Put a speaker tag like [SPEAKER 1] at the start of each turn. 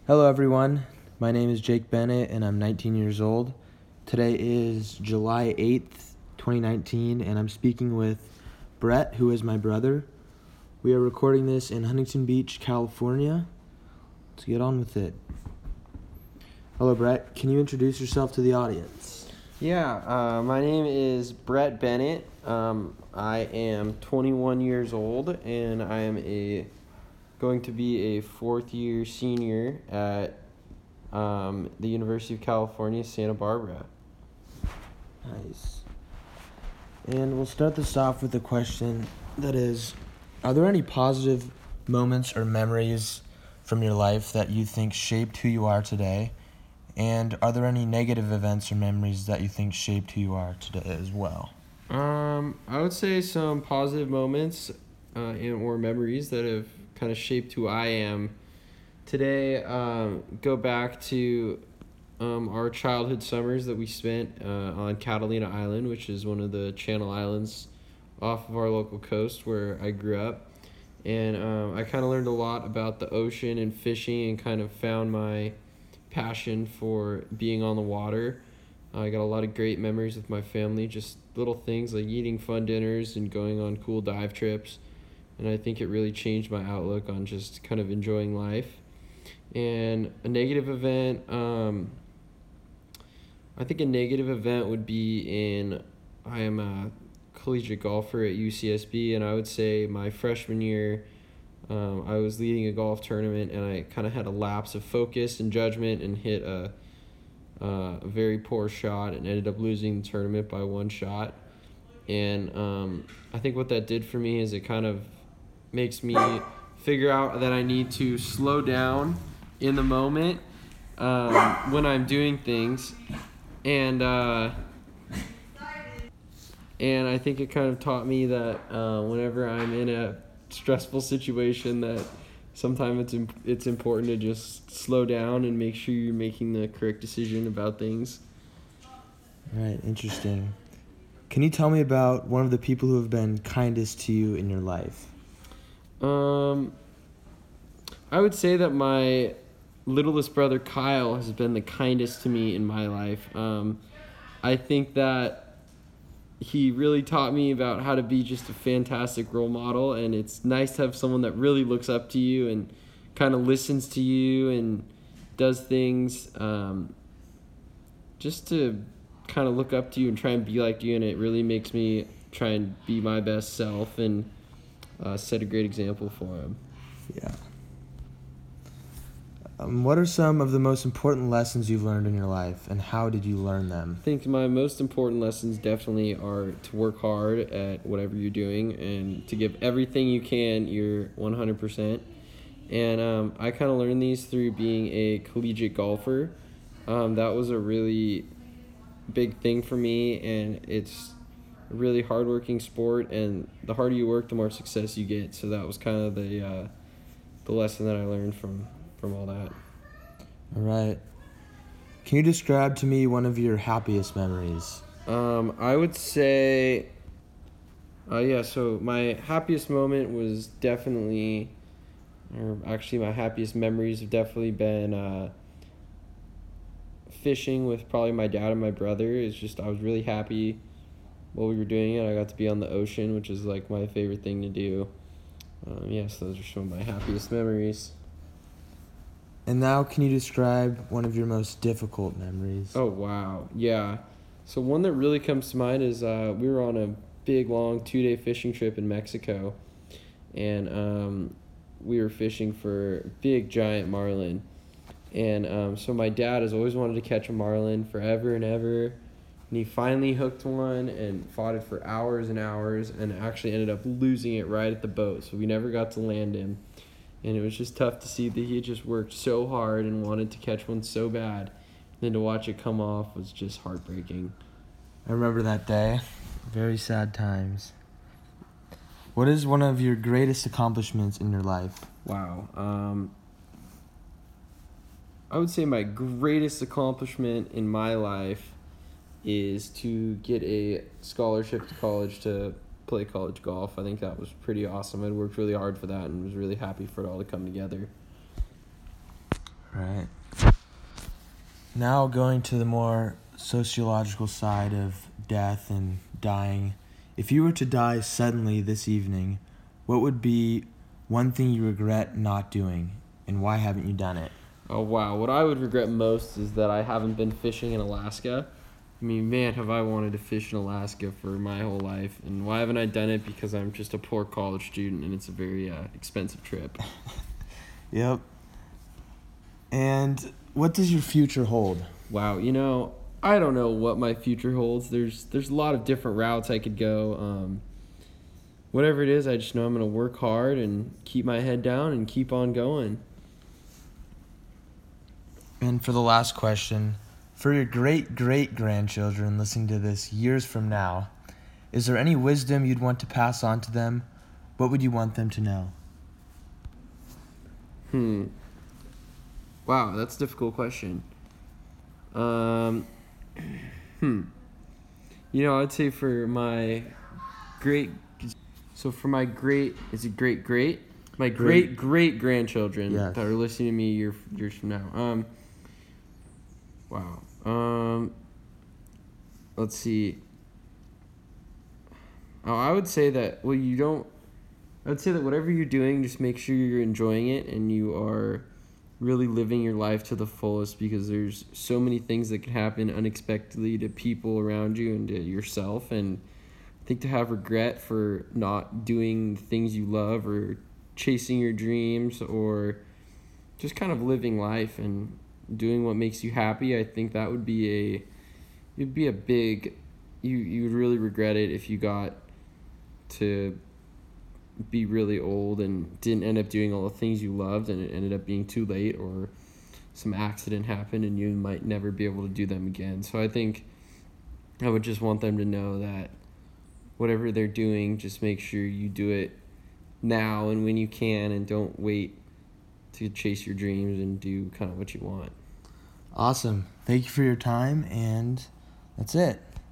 [SPEAKER 1] Hello everyone, my name is Jake Bennett and I'm 19 years old. Today is July 8th, 2019, and I'm speaking with Brett, who is my brother. We are recording this in Huntington Beach, California. Let's get on with it. Hello Brett, can you introduce yourself to the audience?
[SPEAKER 2] My name is Brett Bennett. I am 21 years old and I am going to be a fourth-year senior at the University of California, Santa Barbara.
[SPEAKER 1] Nice. And we'll start this off with a question that is, are there any positive moments or memories from your life that you think shaped who you are today? And are there any negative events or memories that you think shaped who you are today as well?
[SPEAKER 2] I would say some positive moments or memories that have kind of shaped who I am today go back to our childhood summers that we spent on Catalina Island, which is one of the Channel Islands off of our local coast where I grew up. And I kind of learned a lot about the ocean and fishing and kind of found my passion for being on the water. I got a lot of great memories with my family, just little things like eating fun dinners and going on cool dive trips. And I think it really changed my outlook on just kind of enjoying life. And a negative event, I think a negative event would be I am a collegiate golfer at UCSB, and I would say my freshman year, I was leading a golf tournament, and I kind of had a lapse of focus and judgment and hit a very poor shot and ended up losing the tournament by one shot. And I think what that did for me is it kind of makes me figure out that I need to slow down in the moment when I'm doing things. And I think it kind of taught me that whenever I'm in a stressful situation that sometimes it's important to just slow down and make sure you're making the correct decision about things.
[SPEAKER 1] Right, interesting. Can you tell me about one of the people who have been kindest to you in your life?
[SPEAKER 2] I would say that my littlest brother Kyle has been the kindest to me in my life. I think that he really taught me about how to be just a fantastic role model, and it's nice to have someone that really looks up to you and kind of listens to you and does things just to kind of look up to you and try and be like you, and it really makes me try and be my best self and set a great example for him.
[SPEAKER 1] Yeah. What are some of the most important lessons you've learned in your life, and how did you learn them?
[SPEAKER 2] I think my most important lessons definitely are to work hard at whatever you're doing and to give everything you can your 100%. And I kind of learned these through being a collegiate golfer. That was a really big thing for me, and it's a really hardworking sport, and the harder you work, the more success you get. So that was kind of the lesson that I learned from all that.
[SPEAKER 1] All right. Can you describe to me one of your happiest memories?
[SPEAKER 2] I would say, so my happiest moment was definitely, or actually my happiest memories have definitely been fishing with probably my dad and my brother. It's just, I was really happy while we were doing it. I got to be on the ocean, which is like my favorite thing to do. So those are some of my happiest memories.
[SPEAKER 1] And now, can you describe one of your most difficult memories?
[SPEAKER 2] Oh, wow. Yeah. So one that really comes to mind is we were on a big, long 2-day fishing trip in Mexico. And we were fishing for big, giant marlin. And so my dad has always wanted to catch a marlin forever and ever. And he finally hooked one and fought it for hours and hours and actually ended up losing it right at the boat. So we never got to land him. And it was just tough to see that he had just worked so hard and wanted to catch one so bad. And then to watch it come off was just heartbreaking.
[SPEAKER 1] I remember that day. Very sad times. What is one of your greatest accomplishments in your life?
[SPEAKER 2] Wow. I would say my greatest accomplishment in my life is to get a scholarship to college to play college golf. I think that was pretty awesome. I'd worked really hard for that and was really happy for it all to come together.
[SPEAKER 1] Right. Now going to the more sociological side of death and dying. If you were to die suddenly this evening, what would be one thing you regret not doing, and why haven't you done it?
[SPEAKER 2] Oh, wow. What I would regret most is that I haven't been fishing in Alaska. I mean, man, have I wanted to fish in Alaska for my whole life. And why haven't I done it? Because I'm just a poor college student, and it's a very expensive trip.
[SPEAKER 1] Yep. And what does your future hold?
[SPEAKER 2] Wow, I don't know what my future holds. There's a lot of different routes I could go. Whatever it is, I just know I'm going to work hard and keep my head down and keep on going.
[SPEAKER 1] And for the last question, for your great-great-grandchildren listening to this years from now, is there any wisdom you'd want to pass on to them? What would you want them to know?
[SPEAKER 2] Wow, that's a difficult question. I'd say for my great... So for my great... Is it great-great? My great-great-grandchildren
[SPEAKER 1] Yes.
[SPEAKER 2] that are listening to me years from now. Wow. Let's see. Oh, I would say that, I would say that whatever you're doing, just make sure you're enjoying it and you are really living your life to the fullest, because there's so many things that can happen unexpectedly to people around you and to yourself. And I think to have regret for not doing the things you love or chasing your dreams or just kind of living life and doing what makes you happy, I think that would be a big, you would really regret it if you got to be really old and didn't end up doing all the things you loved and it ended up being too late, or some accident happened and you might never be able to do them again. So I think I would just want them to know that whatever they're doing, just make sure you do it now and when you can, and don't wait to chase your dreams and do kind of what you want.
[SPEAKER 1] Awesome. Thank you for your time, and that's it.